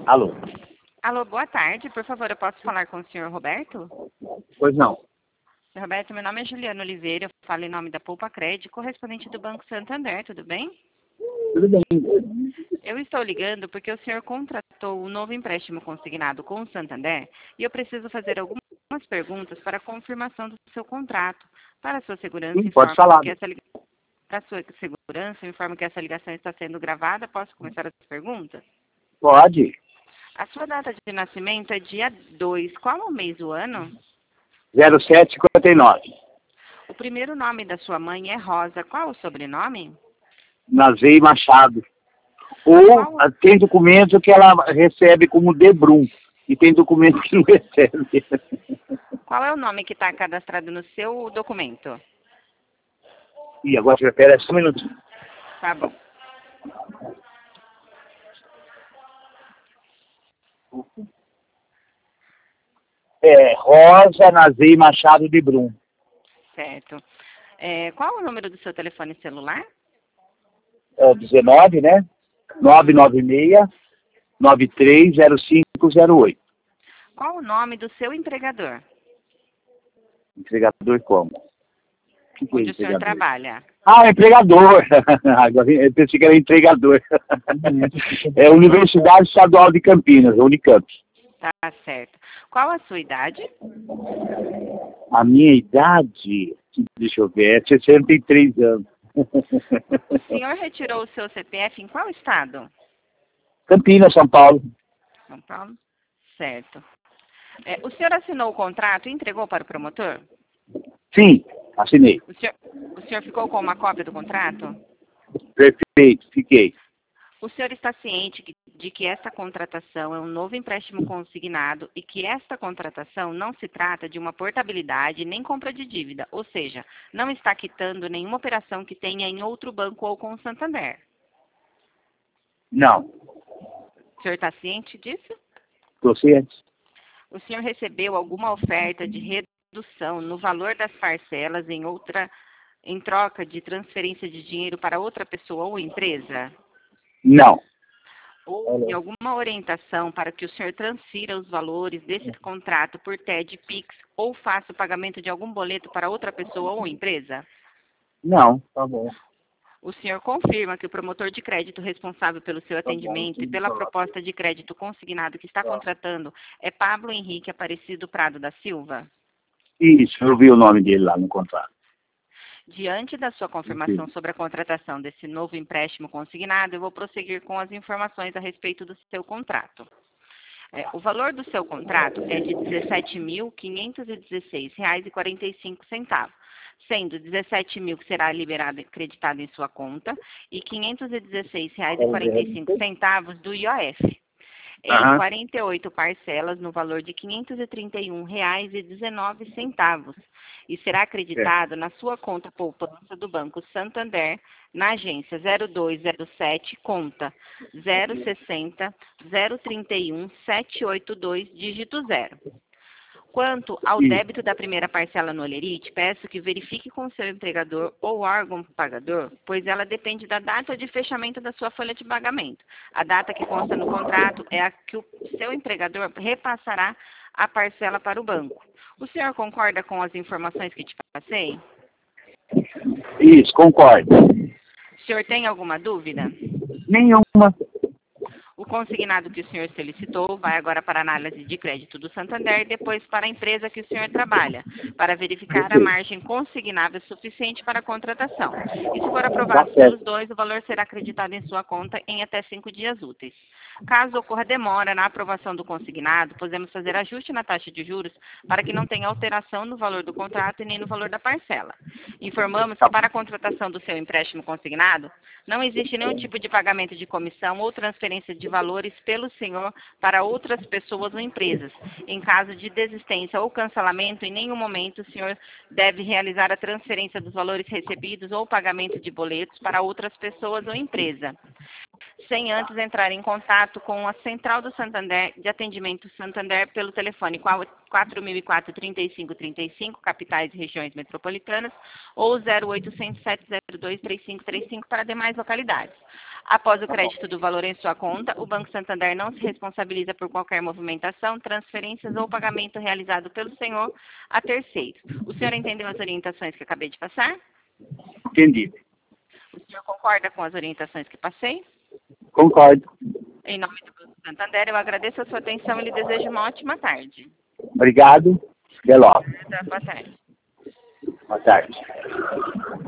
Alô? Alô, boa tarde. Por favor, eu posso falar com o senhor Roberto? Pois não. Senhor Roberto, meu nome é Juliana Oliveira, eu falo em nome da Poupa Crédito, correspondente do Banco Santander, tudo bem? Tudo bem. Eu estou ligando porque o senhor contratou um novo empréstimo consignado com o Santander e eu preciso fazer algumas perguntas para a confirmação do seu contrato. Para a sua segurança, Sim, pode falar. para a sua segurança, eu informo que essa ligação está sendo gravada. Posso começar as perguntas? Pode. A sua data de nascimento é dia 2. Qual é o mês do ano? 0759. O primeiro nome da sua mãe é Rosa. Qual o sobrenome? Nazei Machado. Ou tem documento que ela recebe como Debrum. E tem documento que não recebe. Qual é o nome que está cadastrado no seu documento? E agora, espera só um minutinho. Tá bom. Rosa Nazei Machado de Brum. Certo. Qual o número do seu telefone celular? 19, né? 996-930508. Qual o nome do seu empregador? Entregador como? Que é Onde o senhor entregador? trabalha? Empregador. Agora eu pensei que era entregador. É Universidade Estadual de Campinas, Unicamp. Tá certo. Qual a sua idade? A minha idade, deixa eu ver, é 63 anos. O senhor retirou o seu CPF em qual estado? Campinas, São Paulo. São Paulo. Certo. O senhor assinou o contrato e entregou para o promotor? Sim, assinei. O senhor ficou com uma cópia do contrato? Perfeito, fiquei. O senhor está ciente de que esta contratação é um novo empréstimo consignado e que esta contratação não se trata de uma portabilidade nem compra de dívida, ou seja, não está quitando nenhuma operação que tenha em outro banco ou com o Santander. Não. O senhor está ciente disso? Estou ciente. O senhor recebeu alguma oferta de redução no valor das parcelas em troca de transferência de dinheiro para outra pessoa ou empresa? Não. Houve alguma orientação para que o senhor transfira os valores desse contrato por TED, Pix ou faça o pagamento de algum boleto para outra pessoa ou empresa? Não, tá bom. O senhor confirma que o promotor de crédito responsável pelo seu atendimento e pela proposta de crédito consignado que está contratando é Pablo Henrique Aparecido Prado da Silva? Isso, eu vi o nome dele lá no contrato. Diante da sua confirmação sobre a contratação desse novo empréstimo consignado, eu vou prosseguir com as informações a respeito do seu contrato. O valor do seu contrato é de R$ 17.516,45, sendo R$ 17.000 que será liberado e creditado em sua conta e R$ 516,45 do IOF. Em 48 parcelas no valor de R$ 531,19 e será acreditado na sua conta poupança do Banco Santander, na agência 0207, conta 060 031 782, dígito 0. Quanto ao débito da primeira parcela no Olerite, peço que verifique com o seu empregador ou órgão pagador, pois ela depende da data de fechamento da sua folha de pagamento. A data que consta no contrato é a que o seu empregador repassará a parcela para o banco. O senhor concorda com as informações que te passei? Isso, concordo. O senhor tem alguma dúvida? Nenhuma. O consignado que o senhor solicitou vai agora para a análise de crédito do Santander e depois para a empresa que o senhor trabalha, para verificar a margem consignável suficiente para a contratação. E se for aprovado pelos dois, o valor será acreditado em sua conta em até 5 dias úteis. Caso ocorra demora na aprovação do consignado, podemos fazer ajuste na taxa de juros para que não tenha alteração no valor do contrato e nem no valor da parcela. Informamos que para a contratação do seu empréstimo consignado, não existe nenhum tipo de pagamento de comissão ou transferência de valores pelo senhor para outras pessoas ou empresas. Em caso de desistência ou cancelamento, em nenhum momento o senhor deve realizar a transferência dos valores recebidos ou pagamento de boletos para outras pessoas ou empresa, sem antes entrar em contato com a Central do Santander de Atendimento Santander pelo telefone, 4004-3535, capitais e regiões metropolitanas, ou 0800 702 3535 para demais localidades. Após o crédito do valor em sua conta, o Banco Santander não se responsabiliza por qualquer movimentação, transferências ou pagamento realizado pelo senhor a terceiros. O senhor entendeu as orientações que acabei de passar? Entendi. O senhor concorda com as orientações que passei? Concordo. Em nome do Banco Santander, eu agradeço a sua atenção e lhe desejo uma ótima tarde. Obrigado. Até logo. Boa tarde. Boa tarde.